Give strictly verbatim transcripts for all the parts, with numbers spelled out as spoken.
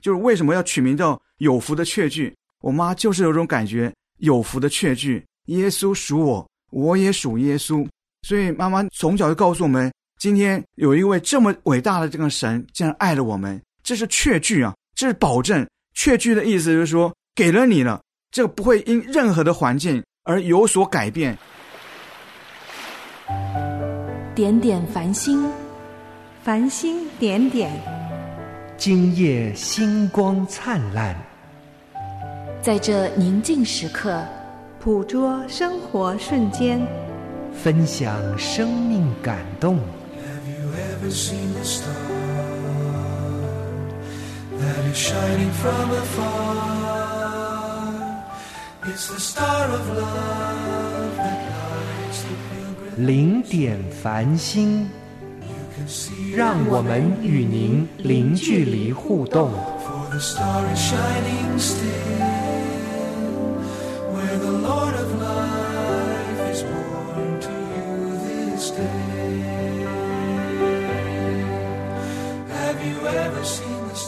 就是为什么要取名叫有福的确据。我妈就是有种感觉，有福的确据，耶稣属我，我也属耶稣。所以妈妈从小就告诉我们，今天有一位这么伟大的这个神竟然爱了我们，这是确据啊，这是保证。确据的意思就是说，给了你了，这个不会因任何的环境而有所改变。 点点繁星， 繁星点点， 今夜星光灿烂。 在这宁静时刻， 捕捉生活瞬间， 分享生命感动。 Have you ever seen the star that is shining from afar? It's the star of love that lights the pilgrim. 零点繁星，让我们与您零距离互动。 For the star is shining still, where the Lord of life is born to you this day. Have you ever seen the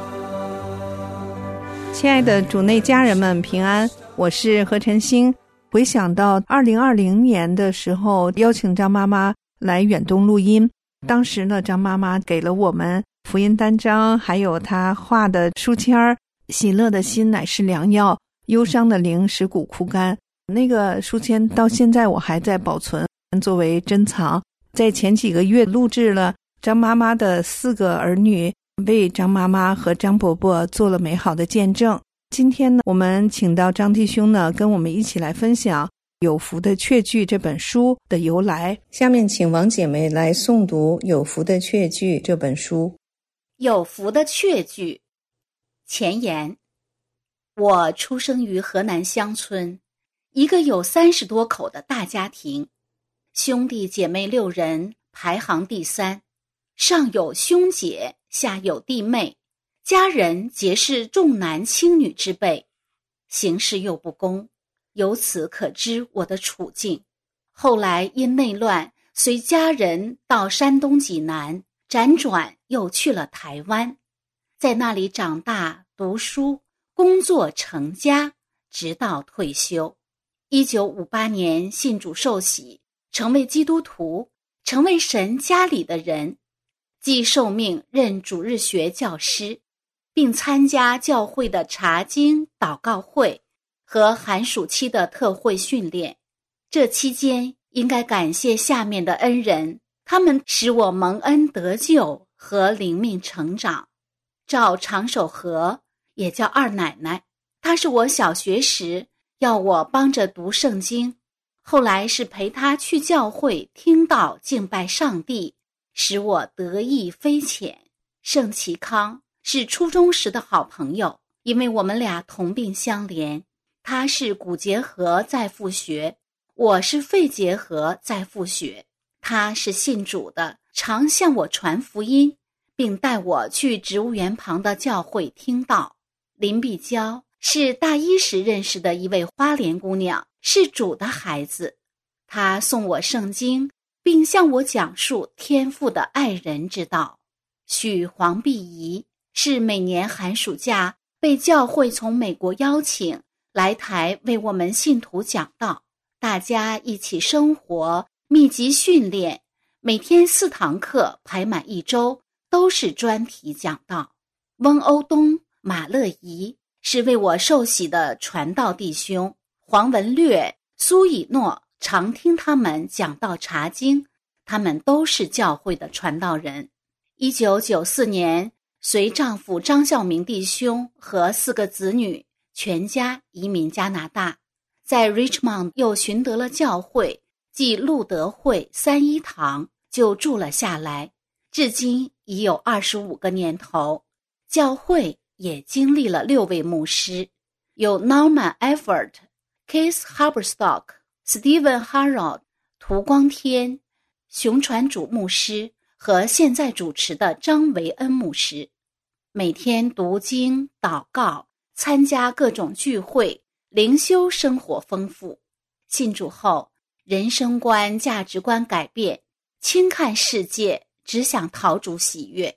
star? 亲爱的主内家人们平安，我是何晨星。回想到二零二零年的时候，邀请张妈妈来远东录音，当时呢，张妈妈给了我们福音单张，还有她画的书签儿，喜乐的心乃是良药，忧伤的灵使骨枯干。那个书签到现在我还在保存，作为珍藏。在前几个月录制了张妈妈的四个儿女，为张妈妈和张伯伯做了美好的见证。今天呢，我们请到张弟兄呢，跟我们一起来分享《有福的确据》这本书的由来。下面请王姐妹来诵读《有福的确据》这本书。 有福的确据。前言：我出生于河南乡村，一个有三十多口的大家庭，兄弟姐妹六人，排行第三，上有兄姐，下有弟妹，家人皆是重男轻女之辈，行事又不公，由此可知我的处境。后来因内乱，随家人到山东济南，辗转又去了台湾，在那里长大、读书、工作、成家，直到退休。一九五八年信主受洗，成为基督徒，成为神家里的人，既受命任主日学教师，并参加教会的查经、祷告会和寒暑期的特会训练。这期间应该感谢下面的恩人，他们使我蒙恩得救和灵命成长。赵长守和，也叫二奶奶，她是我小学时要我帮着读圣经，后来是陪她去教会听道敬拜上帝，使我得益匪浅。盛其康是初中时的好朋友，因为我们俩同病相怜，他是骨结核在复学，我是肺结核在复学。他是信主的，常向我传福音，并带我去植物园旁的教会听道。林碧娇是大一时认识的一位花莲姑娘，是主的孩子。她送我圣经，并向我讲述天父的爱人之道。许黄碧仪是每年寒暑假被教会从美国邀请来台为我们信徒讲道，大家一起生活，密集训练，每天四堂课排满一周，都是专题讲道。翁欧东、马乐怡是为我受洗的传道弟兄，黄文略、苏以诺常听他们讲道查经，他们都是教会的传道人。一九九四年，随丈夫张孝明弟兄和四个子女全家移民加拿大，在 Richmond 又寻得了教会，即路德会三一堂，就住了下来，至今已有二十五个年头。教会也经历了六位牧师，有 Norman Effort、Keith Haberstock、Stephen Harold、涂光天、熊传主牧师和现在主持的张维恩牧师。每天读经、祷告，参加各种聚会，灵修生活丰富。信主后，人生观、价值观改变，轻看世界，只想讨主喜悦。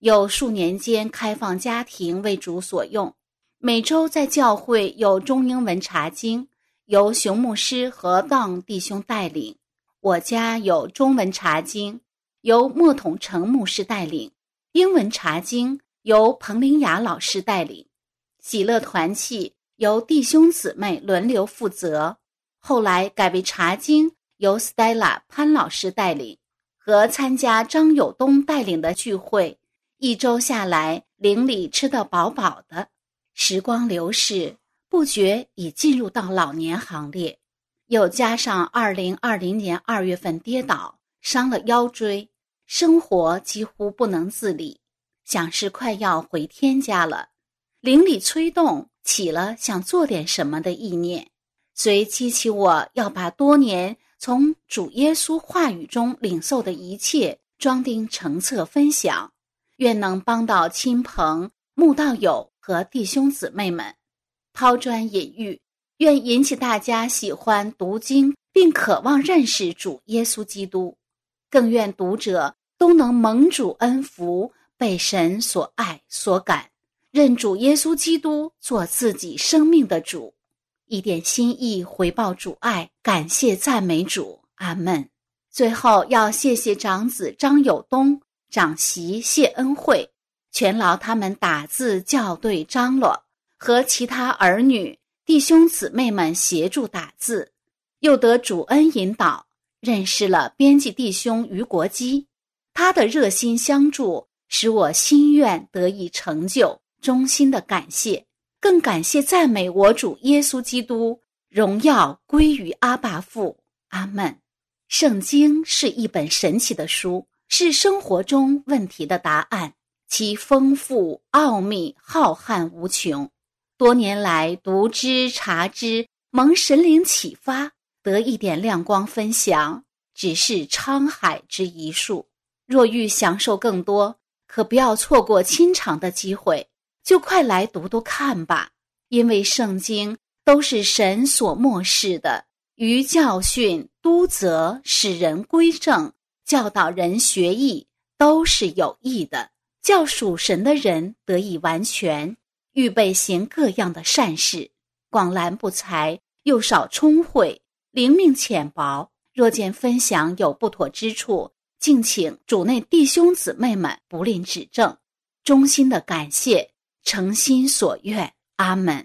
有数年间开放家庭为主所用，每周在教会有中英文查经，由熊牧师和当弟兄带领。我家有中文查经，由莫统成牧师带领，英文查经由彭玲雅老师带领。喜乐团契由弟兄姊妹轮流负责，后来改为查经由 Stella 潘老师带领，和参加张友东带领的聚会，一周下来灵里吃得饱饱的。时光流逝，不觉已进入到老年行列，又加上二零二零年二月份跌倒伤了腰椎，生活几乎不能自理，想是快要回天家了。灵里催动起了想做点什么的意念，遂激起我要把多年从主耶稣话语中领受的一切装订成册分享，愿能帮到亲朋、慕道友和弟兄姊妹们。抛砖引玉，愿引起大家喜欢读经并渴望认识主耶稣基督，更愿读者都能蒙主恩福，被神所爱所感，认主耶稣基督做自己生命的主，一点心意回报主爱，感谢赞美主，阿们。最后要谢谢长子张友东、长媳谢恩惠，全劳他们打字校对张罗，和其他儿女弟兄姊妹们协助打字，又得主恩引导，认识了编辑弟兄于国基，他的热心相助使我心愿得以成就，衷心的感谢，更感谢赞美我主耶稣基督，荣耀归于阿爸父，阿们。圣经是一本神奇的书，是生活中问题的答案，其丰富奥秘浩瀚无穷。多年来读之查之，蒙神灵启发，得一点亮光分享，只是沧海之一粟。若欲享受更多，可不要错过亲尝的机会，就快来读读看吧。因为圣经都是神所默示的，于教训、督责、使人归正、教导人学艺，都是有益的，叫属神的人得以完全，预备行各样的善事。广兰不才，又少聪慧，灵命浅薄，若见分享有不妥之处，敬请主内弟兄姊妹们不吝指正。衷心的感谢，诚心所愿，阿们。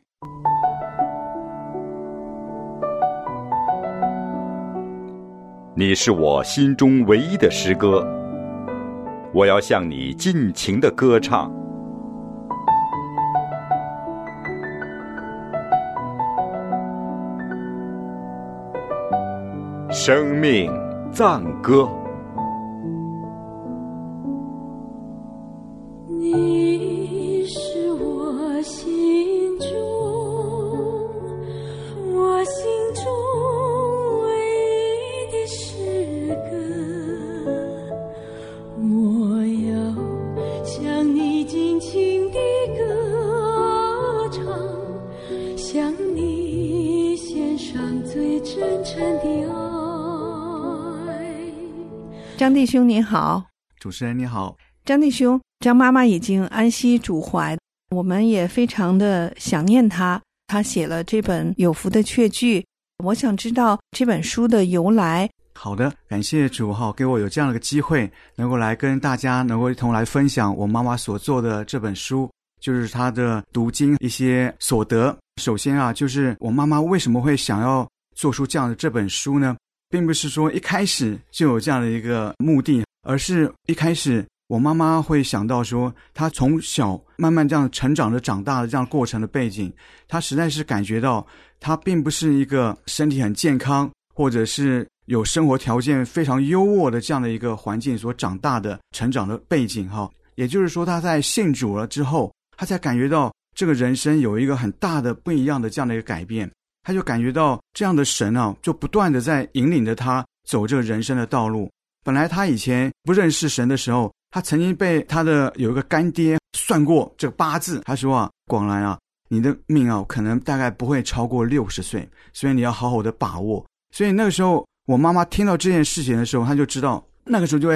你是我心中唯一的诗歌，我要向你尽情的歌唱。生命赞歌。 你是我心中，我心中唯一的诗歌，我要向你尽情地歌唱，向你献上最真诚的爱。 张弟兄您好。 主持人你好。 张弟兄，张妈妈已经安息主怀，我们也非常的想念她。她写了这本有福的确据，我想知道这本书的由来。 好的，感谢主哈，给我有这样的一个机会，能够来跟大家能够一同来分享我妈妈所做的这本书，就是她的读经一些所得。首先啊，就是我妈妈为什么会想要做出这样的这本书呢？并不是说一开始就有这样的一个目的，而是一开始我妈妈会想到说，她从小慢慢这样成长的长大的这样过程的背景，她实在是感觉到她并不是一个身体很健康，或者是有生活条件非常优渥的这样的一个环境所长大的成长的背景哈。也就是说，她在信主了之后，她才感觉到这个人生有一个很大的不一样的这样的一个改变。她就感觉到这样的神啊，就不断的在引领着她走这个人生的道路。本来她以前不认识神的时候，她曾经被她的有一个干爹算过这个八字，他说啊，广兰啊，你的命啊可能大概不会超过六十岁，所以你要好好的把握。所以那个时候我妈妈听到这件事情的时候，她就知道，那个时候就在想，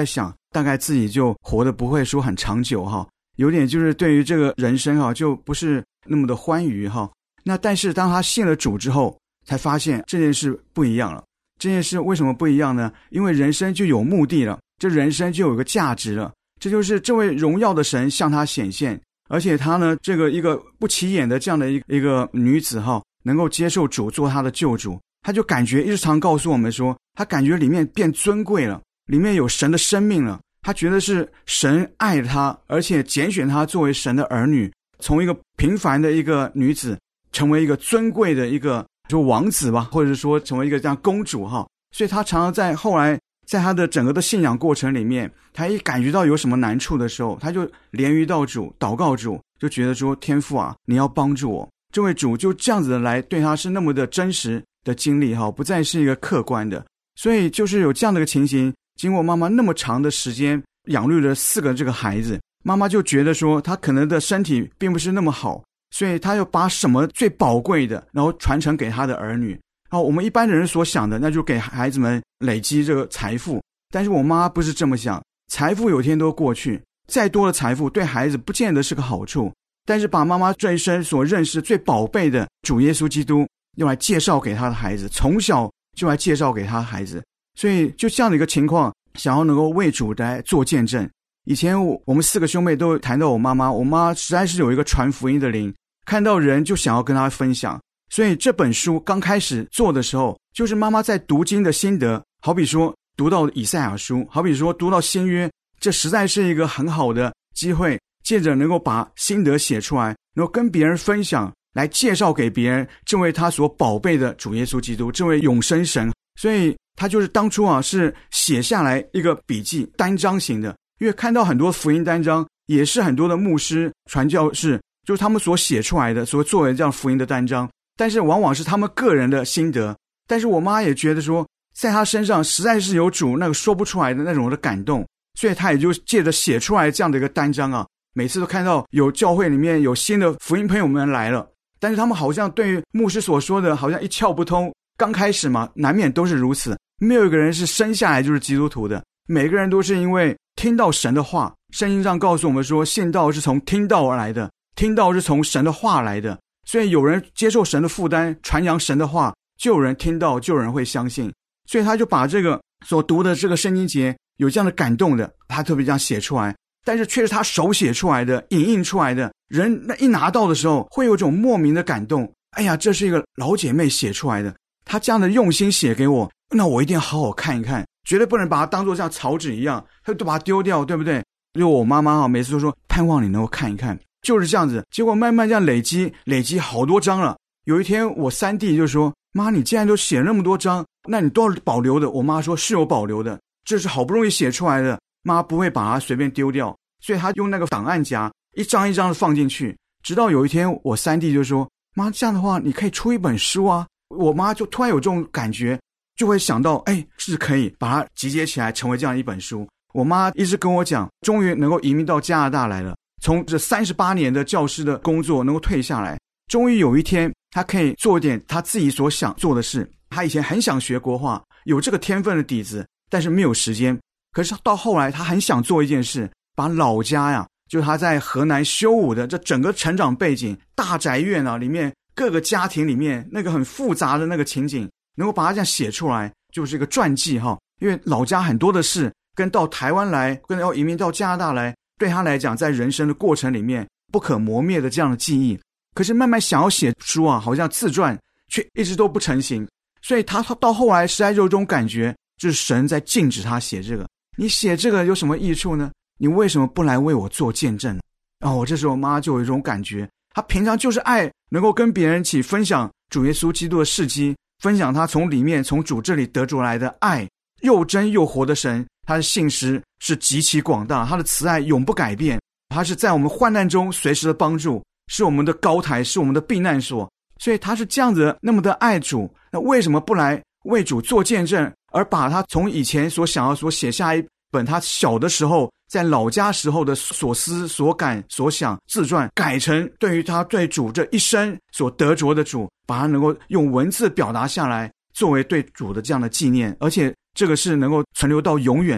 大概自己就活得不会说很长久哈，有点就是对于这个人生哈就不是那么的欢愉哈。那但是当他信了主之后，才发现这件事不一样了。这件事为什么不一样呢？因为人生就有目的了，这人生就有一个价值了。这就是这位荣耀的神向他显现，而且他呢，这个一个不起眼的这样的一个一个女子哈，能够接受主做她的救主，他就感觉一直常告诉我们说，他感觉里面变尊贵了，里面有神的生命了。他觉得是神爱他，而且拣选他作为神的儿女，从一个平凡的一个女子成为一个尊贵的一个就王子吧，或者说成为一个这样公主哈。所以他常常在后来在他的整个的信仰过程里面，他一感觉到有什么难处的时候，他就连于到主，祷告主，就觉得说，天父啊，你要帮助我。这位主就这样子的来对他是那么的真实的经历哈，不再是一个客观的。所以就是有这样的一个情形，经过妈妈那么长的时间养育了四个这个孩子，妈妈就觉得说他可能的身体并不是那么好，所以他要把什么最宝贵的然后传承给他的儿女。好，我们一般的人所想的那就给孩子们累积这个财富，但是我妈不是这么想，财富有一天都过去，再多的财富对孩子不见得是个好处，但是把妈妈这一生所认识最宝贝的主耶稣基督用来介绍给他的孩子，从小就来介绍给他的孩子。所以就这样的一个情况，想要能够为主来做见证。以前我我们四个兄妹都谈到我妈妈，我妈实在是有一个传福音的灵，看到人就想要跟他分享。所以这本书刚开始做的时候，就是妈妈在读经的心得，好比说读到以赛亚书，好比说读到新约，这实在是一个很好的机会，借着能够把心得写出来，能够跟别人分享，来介绍给别人这位他所宝贝的主耶稣基督，这位永生神。所以他就是当初啊是写下来一个笔记，单章型的，因为看到很多福音单章也是很多的牧师传教士就是他们所写出来的，所作为这样福音的单章，但是往往是他们个人的心得。但是我妈也觉得说在他身上实在是有主那个说不出来的那种的感动，所以他也就借着写出来这样的一个单章啊，每次都看到有教会里面有新的福音朋友们来了，但是他们好像对于牧师所说的好像一窍不通。刚开始嘛，难免都是如此，没有一个人是生下来就是基督徒的，每个人都是因为听到神的话，圣经上告诉我们说信道是从听道而来的，听道是从神的话来的，所以有人接受神的负担，传扬神的话，就有人听到，就有人会相信。所以他就把这个所读的这个圣经节有这样的感动的，他特别这样写出来，但是却是他手写出来的，影印出来的，人那一拿到的时候会有一种莫名的感动，哎呀，这是一个老姐妹写出来的，她这样的用心写给我，那我一定要好好看一看，绝对不能把它当作像草纸一样都把它丢掉，对不对？就我妈妈每次都说盼望你能够看一看，就是这样子。结果慢慢这样累积累积好多张了。有一天我三弟就说，妈，你既然都写了那么多张，那你都要保留的。我妈说是有保留的，这是好不容易写出来的，妈不会把它随便丢掉，所以她用那个档案夹一张一张的放进去。直到有一天我三弟就说，妈，这样的话你可以出一本书啊。我妈就突然有这种感觉，就会想到哎，是可以把它集结起来成为这样一本书。我妈一直跟我讲，终于能够移民到加拿大来了，从这三十八年的教师的工作能够退下来，终于有一天她可以做一点她自己所想做的事。她以前很想学国画，有这个天分的底子，但是没有时间。可是到后来她很想做一件事，把老家呀，就是她在河南修武的这整个成长背景，大宅院啊里面各个家庭里面那个很复杂的那个情景，能够把它这样写出来，就是一个传记哈。因为老家很多的事跟到台湾来，跟要移民到加拿大来，对他来讲在人生的过程里面不可磨灭的这样的记忆。可是慢慢想要写书啊，好像自传，却一直都不成型。所以他到后来实在有这种感觉，就是神在禁止他写这个。你写这个有什么益处呢？你为什么不来为我做见证呢？哦，这时候妈就有一种感觉，他平常就是爱能够跟别人一起分享主耶稣基督的事迹，分享他从里面从主这里得出来的爱，又真又活的神，他的信实是极其广大，他的慈爱永不改变，他是在我们患难中随时的帮助，是我们的高台，是我们的避难所。所以他是这样子那么的爱主，那为什么不来为主做见证，而把他从以前所想要所写下一本他小的时候在老家时候的所思所感所想自传，改成对于他对主这一生所得着的主，把它能够用文字表达下来，作为对主的这样的纪念，而且这个是能够存留到永远的。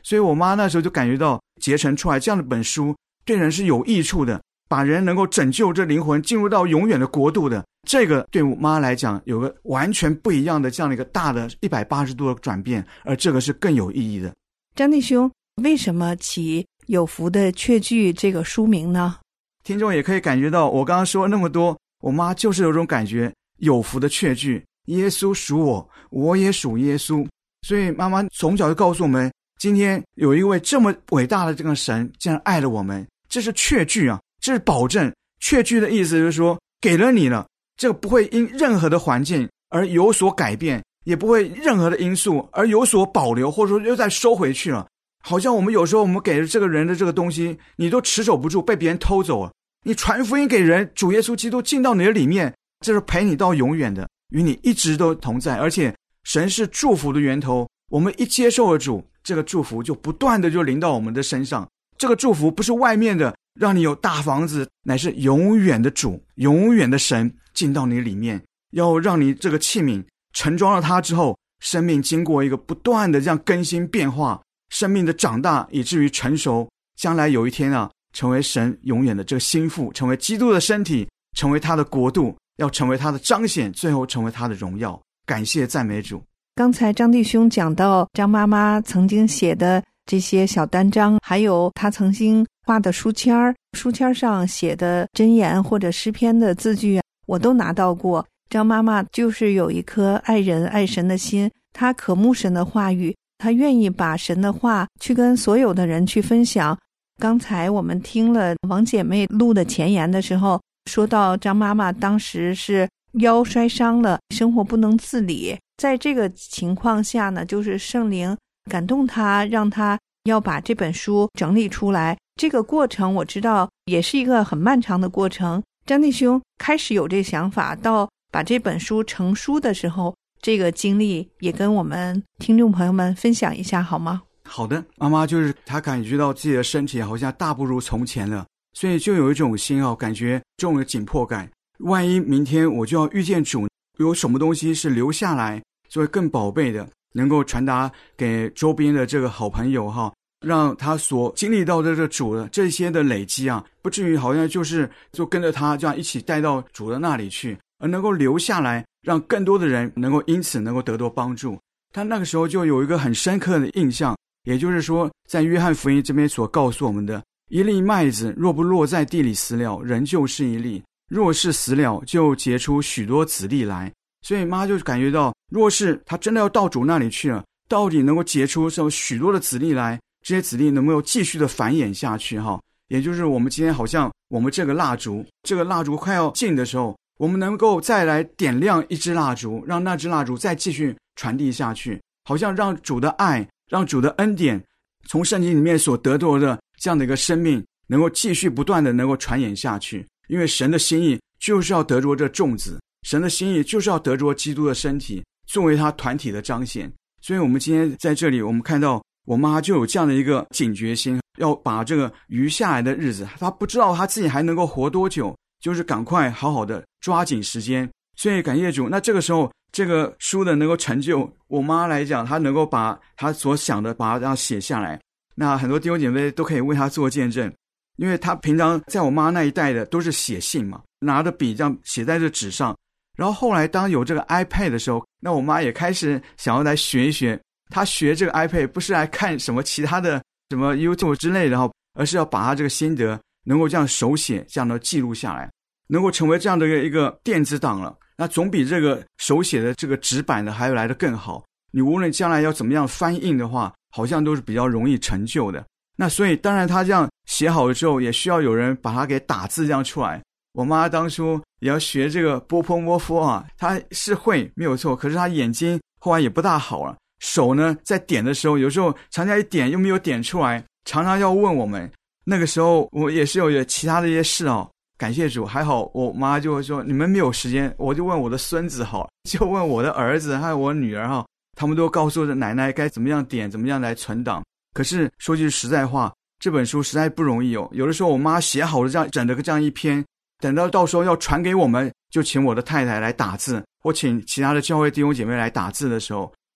所以我妈那时候就感觉到结成出来这样的本书对人是有益处的，把人能够拯救这灵魂进入到永远的国度的，这个对我妈来讲有个完全不一样的这样的一个大的一百八十度的转变，而这个是更有意义的。 张弟兄，为什么起有福的确据这个书名呢？ 听众也可以感觉到我刚刚说那么多，我妈就是有种感觉，有福的确据，耶稣属我，我也属耶稣。所以妈妈从小就告诉我们，今天有一位这么伟大的这个神竟然爱了我们，这是确据啊，这是保证。确据的意思就是说给了你了，这个不会因任何的环境而有所改变，也不会任何的因素而有所保留，或者说又再收回去了。好像我们有时候我们给了这个人的这个东西，你都持守不住，被别人偷走了。你传福音给人，主耶稣基督进到你的里面，这是陪你到永远的，与你一直都同在。而且神是祝福的源头，我们一接受了主，这个祝福就不断的就临到我们的身上。这个祝福不是外面的让你有大房子，乃是永远的主，永远的神进到你里面，要让你这个器皿盛装了它之后，生命经过一个不断的这样更新变化，生命的长大以至于成熟，将来有一天啊，成为神永远的这个心腹，成为基督的身体，成为他的国度，要成为他的彰显，最后成为他的荣耀。感谢赞美主。 刚才张弟兄讲到张妈妈曾经写的这些小单张，还有她曾经画的书签儿，书签上写的箴言或者诗篇的字句，我都拿到过。张妈妈就是有一颗爱人爱神的心，她渴慕神的话语，她愿意把神的话去跟所有的人去分享。刚才我们听了王姐妹录的前言的时候，说到张妈妈当时是腰摔伤了，生活不能自理，在这个情况下呢，就是圣灵感动她，让她要把这本书整理出来。这个过程我知道也是一个很漫长的过程。张弟兄开始有这想法，到把这本书成书的时候，这个经历也跟我们听众朋友们分享一下好吗？ 好的，妈妈就是她感觉到自己的身体好像大不如从前了，所以就有一种心啊，感觉这种紧迫感。万一明天我就要遇见主，有什么东西是留下来作为更宝贝的，能够传达给周边的这个好朋友哈，让他所经历到的这个主的这些的累积啊，不至于好像就是就跟着他这样一起带到主的那里去，而能够留下来，让更多的人能够因此能够得到帮助。他那个时候就有一个很深刻的印象，也就是说在约翰福音这边所告诉我们的，一粒麦子若不落在地里死了，仍旧是一粒，若是死了，就结出许多子粒来。所以妈就感觉到，若是他真的要到主那里去了，到底能够结出这许多的子粒来，这些子粒能不能继续的繁衍下去哈？也就是我们今天好像我们这个蜡烛，这个蜡烛快要尽的时候，我们能够再来点亮一支蜡烛，让那支蜡烛再继续传递下去，好像让主的爱，让主的恩典从圣经里面所得到的这样的一个生命能够继续不断的能够传演下去。因为神的心意就是要得着这种子，神的心意就是要得着基督的身体作为他团体的彰显。所以我们今天在这里，我们看到我妈就有这样的一个警觉心，要把这个余下来的日子，她不知道她自己还能够活多久，就是赶快好好的抓紧时间。所以感谢主，那这个时候这个书的能够成就，我妈来讲，她能够把她所想的把它这样写下来，那很多弟兄姐妹都可以为她做见证。因为她平常在我妈那一代的都是写信嘛，拿着笔这样写在这纸上，然后后来当有这个 iPad 的时候，那我妈也开始想要来学一学。她学这个 iPad 不是来看什么其他的什么 YouTube 之类的，而是要把她这个心得能够这样手写这样的记录下来，能够成为这样的一个电子档了，那总比这个手写的这个纸版的还要来得更好。你无论将来要怎么样翻印的话，好像都是比较容易成就的。那所以当然他这样写好了之后，也需要有人把它给打字这样出来。我妈当初也要学这个波波摩佛啊，她是会没有错，可是她眼睛后来也不大好了，手呢在点的时候有时候常常一点又没有点出来，常常要问我们。那个时候我也是有其他的一些事哦，感谢主，还好我妈就会说你们没有时间，我就问我的孙子好，就问我的儿子还有我女儿哈，他们都告诉着奶奶该怎么样点，怎么样来存档。可是说句实在话，这本书实在不容易哦。有的时候我妈写好了这样整个这样一篇，等到到时候要传给我们，就请我的太太来打字，或请其他的教会弟兄姐妹来打字的时候，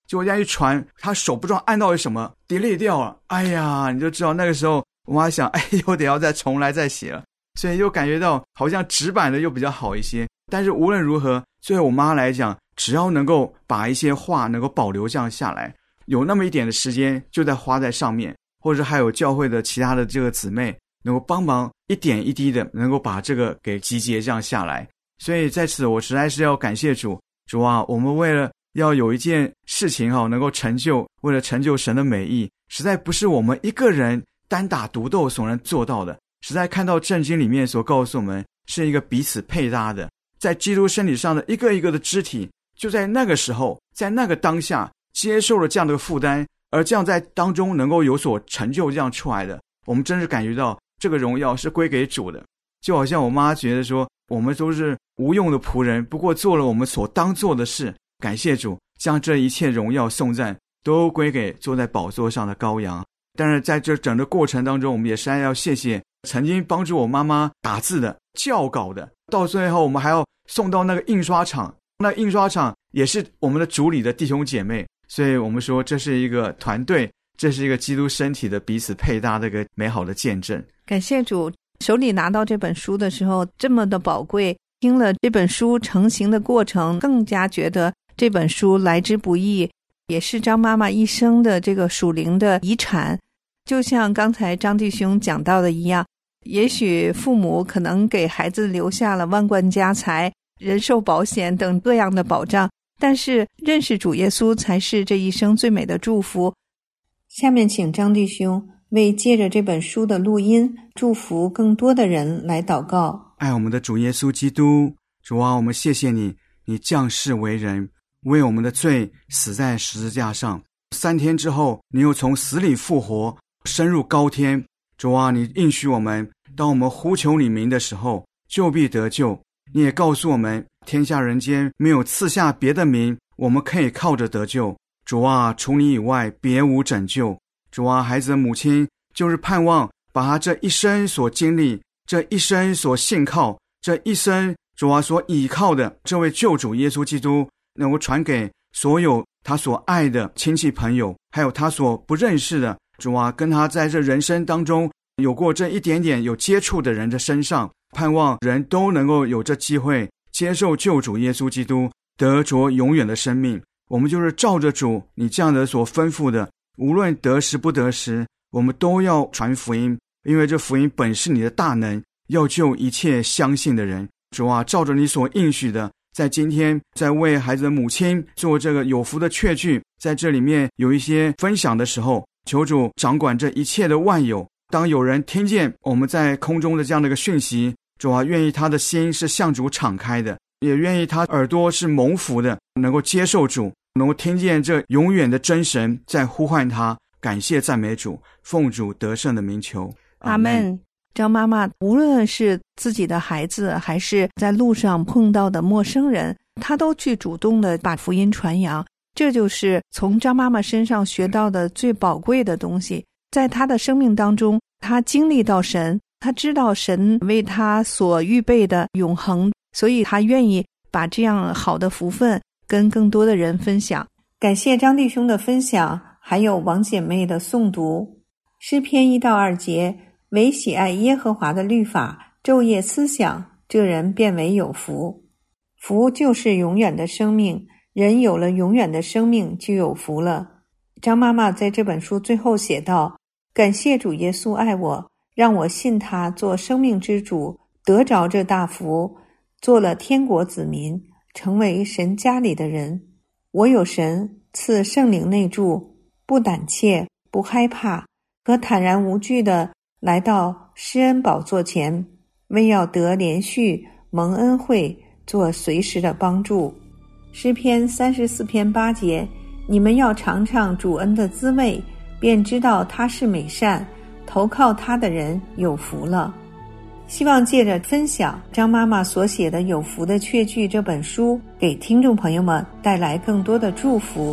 结果这样一传，他手不知道按到了什么 delete 掉了，哎呀，你就知道那个时候我妈想，哎，又得要再重来再写了，所以又感觉到好像纸板的又比较好一些。但是无论如何，对我妈来讲，只要能够把一些话能够保留这样下来，有那么一点的时间就在花在上面，或者还有教会的其他的这个姊妹能够帮忙一点一滴的能够把这个给集结这样下来。所以在此我实在是要感谢主，主啊，我们为了要有一件事情哈能够成就，为了成就神的美意，实在不是我们一个人单打独斗所能做到的，实在看到圣经里面所告诉我们是一个彼此配搭的，在基督身体上的一个一个的肢体，就在那个时候，在那个当下接受了这样的负担，而这样在当中能够有所成就，这样出来的，我们真是感觉到这个荣耀是归给主的。就好像我妈觉得说，我们都是无用的仆人，不过做了我们所当做的事，感谢主，将这一切荣耀颂赞都归给坐在宝座上的羔羊。但是在这整个过程当中，我们也实在要谢谢曾经帮助我妈妈打字的、校稿的，到最后我们还要送到那个印刷厂，那印刷厂也是我们的主里的弟兄姐妹，所以我们说这是一个团队，这是一个基督身体的彼此配搭的一个美好的见证。 感谢主，手里拿到这本书的时候这么的宝贵，听了这本书成型的过程，更加觉得这本书来之不易，也是张妈妈一生的这个属灵的遗产。就像刚才张弟兄讲到的一样，也许父母可能给孩子留下了万贯家财、人寿保险等各样的保障，但是认识主耶稣才是这一生最美的祝福。下面请张弟兄为借着这本书的录音祝福更多的人来祷告。 爱我们的主耶稣基督，主啊，我们谢谢你，你降世为人，为我们的罪死在十字架上，三天之后你又从死里复活，升入高天。主啊，你应许我们，当我们呼求你名的时候，就必得救。你也告诉我们，天下人间没有赐下别的名，我们可以靠着得救。主啊，除你以外别无拯救。主啊，孩子的母亲就是盼望把他这一生所经历，这一生所信靠，这一生主啊所倚靠的这位救主耶稣基督，能够传给所有他所爱的亲戚朋友，还有他所不认识的，主啊，跟他在这人生当中有过这一点点有接触的人的身上，盼望人都能够有这机会接受救主耶稣基督，得着永远的生命。我们就是照着主你这样的所吩咐的，无论得时不得时，我们都要传福音，因为这福音本是你的大能，要救一切相信的人。主啊，照着你所应许的，在今天在为孩子的母亲做这个有福的确据，在这里面有一些分享的时候，求主掌管这一切的万有。当有人听见我们在空中的这样的一个讯息，主啊，愿意他的心是向主敞开的，也愿意他耳朵是蒙福的，能够接受主，能够听见这永远的真神在呼唤他。感谢赞美主，奉主得胜的名求， 阿们。张妈妈无论是自己的孩子，还是在路上碰到的陌生人，她都去主动的把福音传扬，这就是从张妈妈身上学到的最宝贵的东西。在她的生命当中，她经历到神，她知道神为她所预备的永恒，所以她愿意把这样好的福分跟更多的人分享。感谢张弟兄的分享，还有王姐妹的诵读。诗篇一到二节，唯喜爱耶和华的律法，昼夜思想，这人便为有福。福就是永远的生命，人有了永远的生命就有福了。张妈妈在这本书最后写道，感谢主耶稣爱我，让我信他做生命之主，得着这大福，做了天国子民，成为神家里的人。我有神赐圣灵内住，不胆怯，不害怕，可坦然无惧地来到施恩宝座前，为要得连续蒙恩惠，做随时的帮助。诗篇三十四篇八节，你们要尝尝主恩的滋味，便知道他是美善，投靠他的人有福了。希望借着分享张妈妈所写的《有福的确据》这本书，给听众朋友们带来更多的祝福。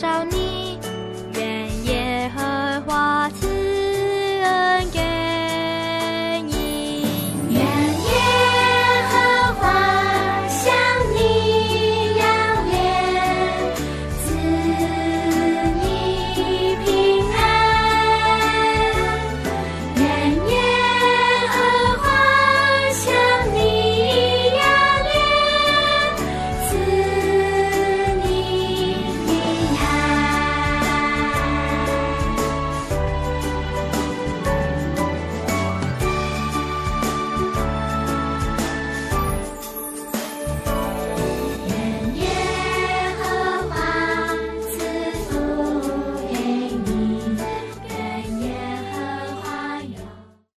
找你。